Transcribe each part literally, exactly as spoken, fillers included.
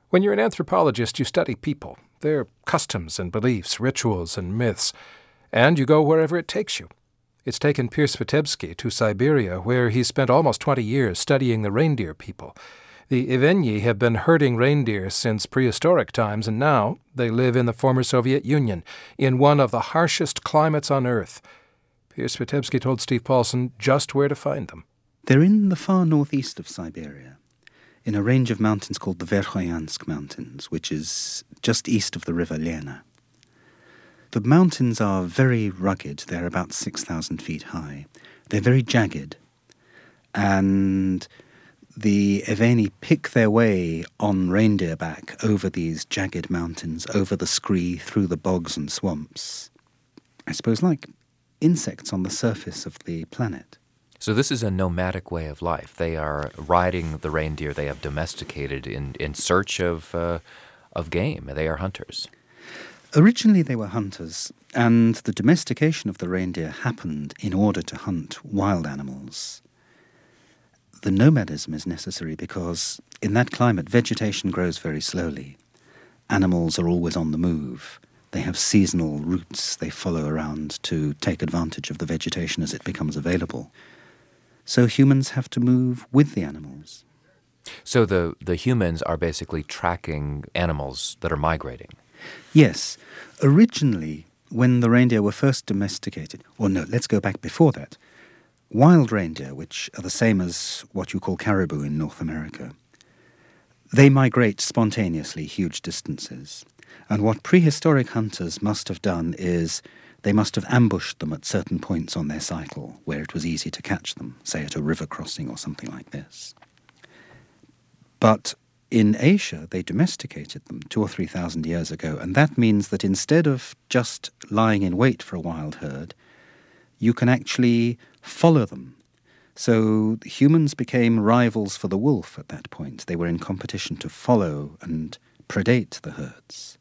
When you're an anthropologist, you study people, their customs and beliefs, rituals and myths, and you go wherever it takes you. It's taken Piers Vitebsky to Siberia, where he spent almost twenty years studying the reindeer people. The Ivenyi have been herding reindeer since prehistoric times, and now they live in the former Soviet Union, in one of the harshest climates on Earth. Piers Vitebsky told Steve Paulson just where to find them. They're in the far northeast of Siberia, in a range of mountains called the Verkhoyansk Mountains, which is just east of the river Lena. The mountains are very rugged. They're about six thousand feet high. They're very jagged. And the Eveni pick their way on reindeer back over these jagged mountains, over the scree, through the bogs and swamps. I suppose like insects on the surface of the planet. So this is a nomadic way of life. They are riding the reindeer they have domesticated in, in search of uh, of game. They are hunters. Originally they were hunters, and the domestication of the reindeer happened in order to hunt wild animals. The nomadism is necessary because in that climate vegetation grows very slowly. Animals are always on the move. They have seasonal routes they follow around to take advantage of the vegetation as it becomes available. So humans have to move with the animals. So the, the humans are basically tracking animals that are migrating. Yes. Originally, when the reindeer were first domesticated, or no, let's go back before that, wild reindeer, which are the same as what you call caribou in North America, they migrate spontaneously huge distances. And what prehistoric hunters must have done is they must have ambushed them at certain points on their cycle where it was easy to catch them, say at a river crossing or something like this. But in Asia, they domesticated them two or three thousand years ago, and that means that instead of just lying in wait for a wild herd, you can actually follow them. So humans became rivals for the wolf at that point. They were in competition to follow and predate the herds.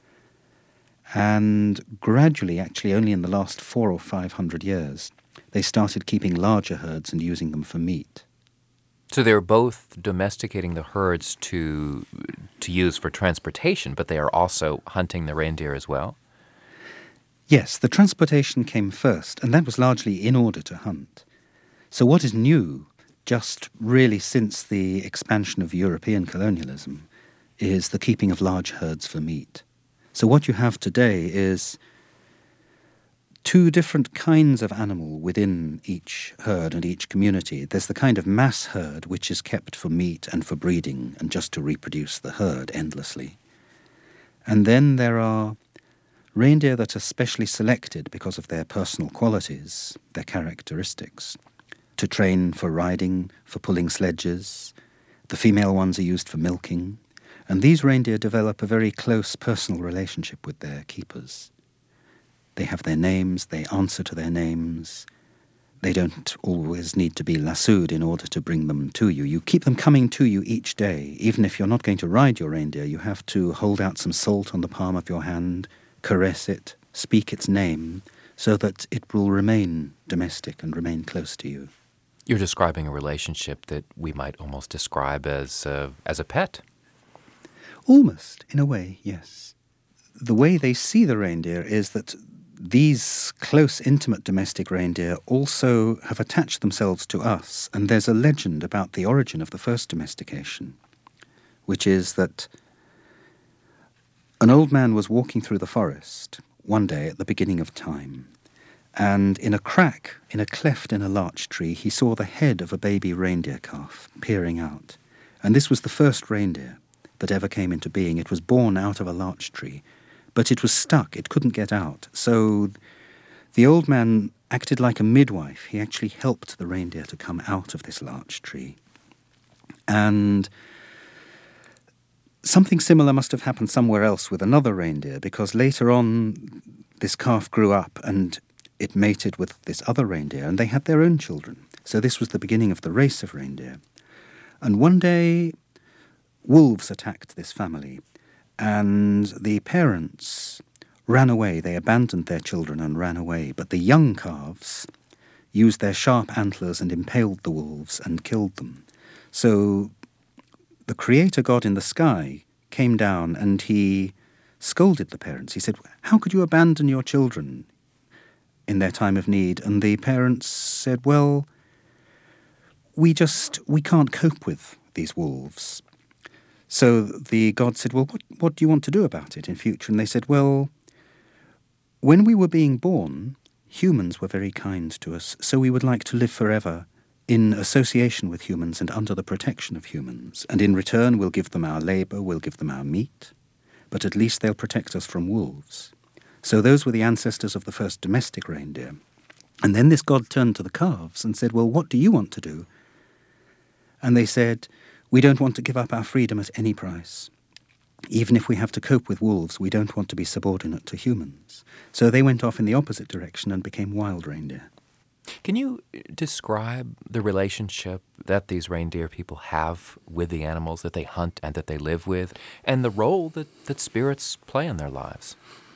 And gradually, actually only in the last four or five hundred years, they started keeping larger herds and using them for meat. So they're both domesticating the herds to to use for transportation, but they are also hunting the reindeer as well? Yes, the transportation came first, and that was largely in order to hunt. So what is new, just really since the expansion of European colonialism, is the keeping of large herds for meat. So what you have today is two different kinds of animal within each herd and each community. There's the kind of mass herd which is kept for meat and for breeding and just to reproduce the herd endlessly. And then there are reindeer that are specially selected because of their personal qualities, their characteristics, to train for riding, for pulling sledges. The female ones are used for milking. And these reindeer develop a very close personal relationship with their keepers. They have their names, they answer to their names. They don't always need to be lassoed in order to bring them to you. You keep them coming to you each day. Even if you're not going to ride your reindeer, you have to hold out some salt on the palm of your hand, caress it, speak its name, so that it will remain domestic and remain close to you. You're describing a relationship that we might almost describe as uh, as a pet. Almost, in a way, yes. The way they see the reindeer is that these close, intimate domestic reindeer also have attached themselves to us, and there's a legend about the origin of the first domestication, which is that an old man was walking through the forest one day at the beginning of time, and in a crack, in a cleft in a larch tree, he saw the head of a baby reindeer calf peering out. And this was the first reindeer that ever came into being. It was born out of a larch tree, but it was stuck. It couldn't get out. So the old man acted like a midwife. He actually helped the reindeer to come out of this larch tree. And something similar must have happened somewhere else with another reindeer, because later on this calf grew up and it mated with this other reindeer, and they had their own children. So this was the beginning of the race of reindeer. And one day wolves attacked this family, and the parents ran away. They abandoned their children and ran away. But the young calves used their sharp antlers and impaled the wolves and killed them. So the Creator God in the sky came down and he scolded the parents. He said, "How could you abandon your children in their time of need?" And the parents said, "Well, we just, we can't cope with these wolves." So the god said, "Well, what, what do you want to do about it in future?" And they said, "Well, when we were being born, humans were very kind to us, so we would like to live forever in association with humans and under the protection of humans. And in return, we'll give them our labour, we'll give them our meat, but at least they'll protect us from wolves." So those were the ancestors of the first domestic reindeer. And then this god turned to the calves and said, "Well, what do you want to do?" And they said, "We don't want to give up our freedom at any price. Even if we have to cope with wolves, we don't want to be subordinate to humans." So they went off in the opposite direction and became wild reindeer. Can you describe the relationship that these reindeer people have with the animals that they hunt and that they live with, and the role that, that spirits play in their lives?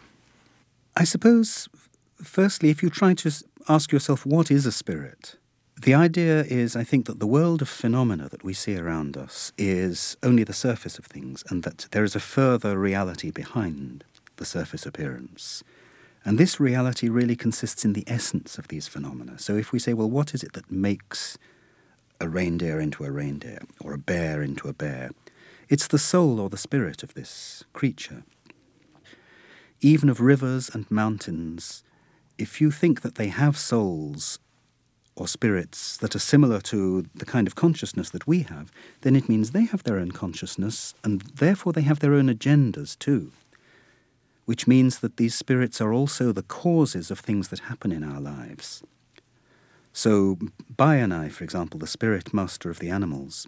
I suppose, firstly, if you try to ask yourself, what is a spirit? The idea is, I think, that the world of phenomena that we see around us is only the surface of things, and that there is a further reality behind the surface appearance. And this reality really consists in the essence of these phenomena. So if we say, well, what is it that makes a reindeer into a reindeer, or a bear into a bear? It's the soul or the spirit of this creature. Even of rivers and mountains, if you think that they have souls or spirits that are similar to the kind of consciousness that we have, then it means they have their own consciousness, and therefore they have their own agendas too, which means that these spirits are also the causes of things that happen in our lives. So Bayanai, for example, the spirit master of the animals,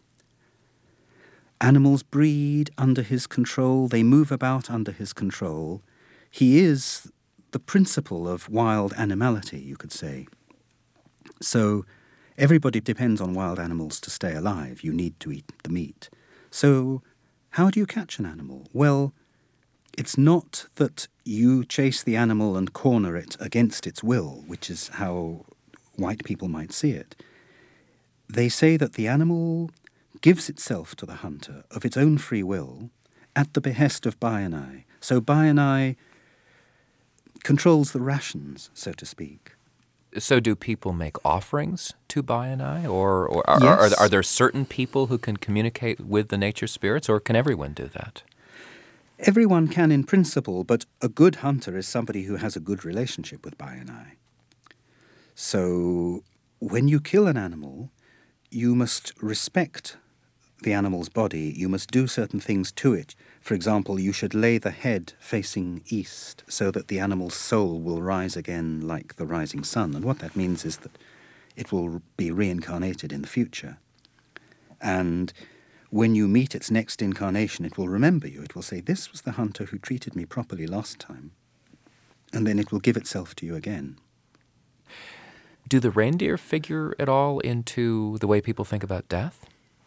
animals breed under his control, they move about under his control. He is the principle of wild animality, you could say. So everybody depends on wild animals to stay alive. You need to eat the meat. So how do you catch an animal? Well, it's not that you chase the animal and corner it against its will, which is how white people might see it. They say that the animal gives itself to the hunter of its own free will at the behest of Bayanai. So Bayanai controls the rations, so to speak. So do people make offerings to Bayanai, or, or are, Yes. are, are there certain people who can communicate with the nature spirits, or can everyone do that? Everyone can in principle, but a good hunter is somebody who has a good relationship with Bayanai. So when you kill an animal, you must respect the animal's body, you must do certain things to it. For example, you should lay the head facing east so that the animal's soul will rise again like the rising sun. And what that means is that it will be reincarnated in the future. And when you meet its next incarnation, it will remember you. It will say, "This was the hunter who treated me properly last time." And then it will give itself to you again. Do the reindeer figure at all into the way people think about death?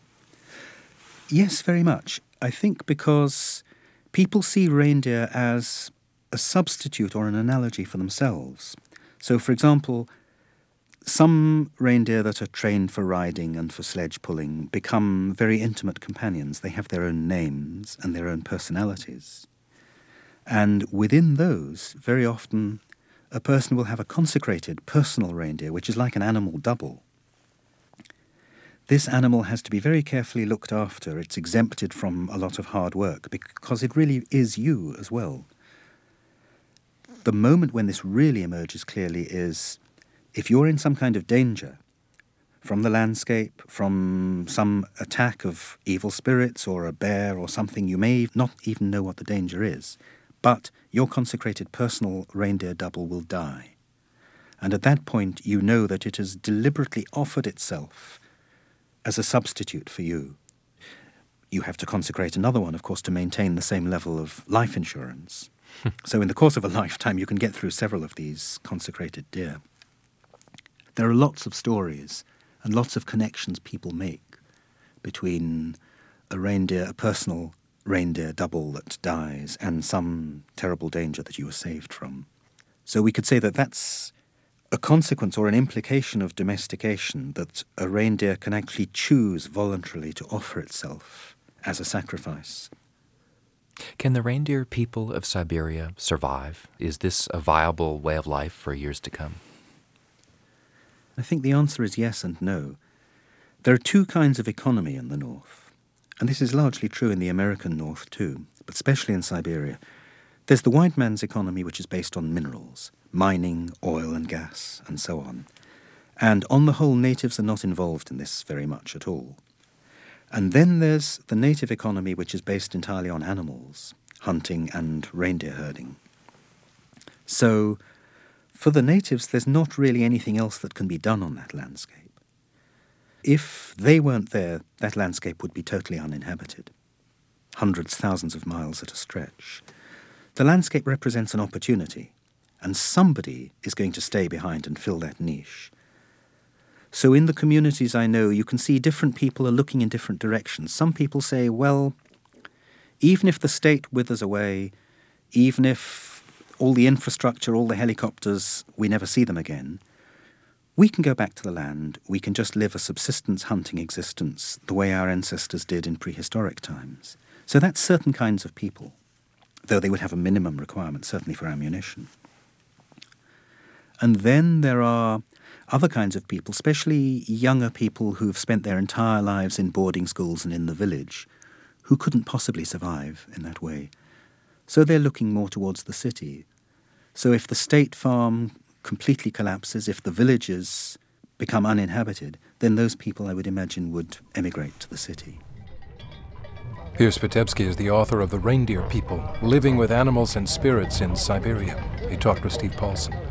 Yes, very much. I think because people see reindeer as a substitute or an analogy for themselves. So, for example, some reindeer that are trained for riding and for sledge pulling become very intimate companions. They have their own names and their own personalities. And within those, very often, a person will have a consecrated personal reindeer, which is like an animal double. This animal has to be very carefully looked after. It's exempted from a lot of hard work because it really is you as well. The moment when this really emerges clearly is if you're in some kind of danger from the landscape, from some attack of evil spirits or a bear or something, you may not even know what the danger is, but your consecrated personal reindeer double will die. And at that point you know that it has deliberately offered itself as a substitute for you. You have to consecrate another one, of course, to maintain the same level of life insurance. So in the course of a lifetime, you can get through several of these consecrated deer. There are lots of stories and lots of connections people make between a reindeer, a personal reindeer double that dies, and some terrible danger that you were saved from. So we could say that that's a consequence or an implication of domestication, that a reindeer can actually choose voluntarily to offer itself as a sacrifice. Can the reindeer people of Siberia survive? Is this a viable way of life for years to come? I think the answer is yes and no. There are two kinds of economy in the north, and this is largely true in the American north too, but especially in Siberia. There's the white man's economy, which is based on minerals, mining, oil and gas, and so on. And on the whole, natives are not involved in this very much at all. And then there's the native economy, which is based entirely on animals, hunting and reindeer herding. So, for the natives, there's not really anything else that can be done on that landscape. If they weren't there, that landscape would be totally uninhabited. Hundreds, thousands of miles at a stretch. The landscape represents an opportunity, and somebody is going to stay behind and fill that niche. So in the communities I know, you can see different people are looking in different directions. Some people say, well, even if the state withers away, even if all the infrastructure, all the helicopters, we never see them again, we can go back to the land, we can just live a subsistence hunting existence the way our ancestors did in prehistoric times. So that's certain kinds of people, though they would have a minimum requirement, certainly for ammunition. And then there are other kinds of people, especially younger people who've spent their entire lives in boarding schools and in the village, who couldn't possibly survive in that way. So they're looking more towards the city. So if the state farm completely collapses, if the villages become uninhabited, then those people, I would imagine, would emigrate to the city. Piers Vitebsky is the author of The Reindeer People, Living with Animals and Spirits in Siberia. He talked with Steve Paulson.